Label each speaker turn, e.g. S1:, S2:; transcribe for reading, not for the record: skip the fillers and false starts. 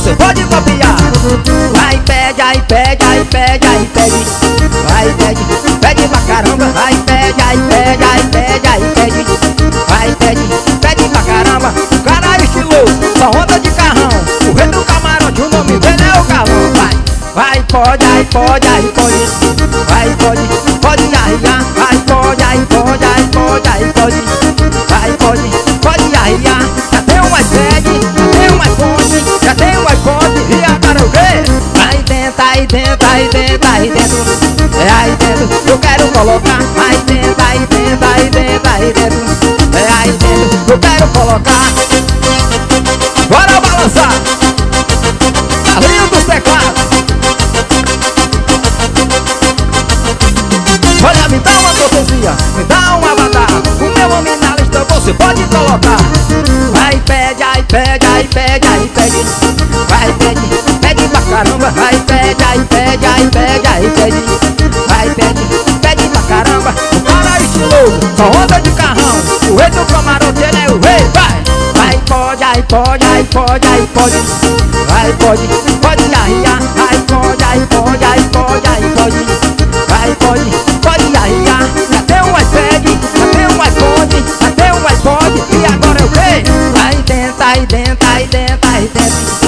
S1: você pode copiar. Vai, pede, aí pede, aí pede, aí pede. Vai, pede, pede pra caramba. Vai, pede, aí pede, aí pede, aí pede. Vai, pede, pede pra caramba. O cara é estiloso, só onda de carrão. O rei do camarote, o nome dele é o Galão. Vai, vai, pode, aí pode, aí pode. Vai, pode arriar. Vai, pode, aí pode, aí pode, aí pode. Vai, pode arriar. Já tem um iPad, já tem um iPhone, já tem um iPod. E agora o quê? Aí dentro, aí dentro, aí dentro, aí dentro. É aí dentro, eu quero colocar. Aí dentro, aí dentro, aí dentro, aí dentro. É aí dentro, eu quero colocar. Bora balançar. Carlinho dos teclados. Olha, me dá uma cortesia, me dá um avatar. O meu nome na lista você pode colocar. Vai, pede, aí pede, aí pede, aí pede. Vai, pede, pede pra caramba. Vai, pede, aí pede, aí pede, aí pede. Vai, pede, pede pra caramba. O cara é estiloso, só onda de carrão. O rei do camarote, ele é o rei. Vai, vai, pode, aí pode, aí pode, aí pode. Vai, pode arriar. Vai, pode, aí pode, aí pode, aí pode. Vai, pode arriar. Já tem um iPad, já tem um iPhone, já tem um iPod. E agora é o quê? Aí dentro, aí dentro, aí dentro, aí dentro.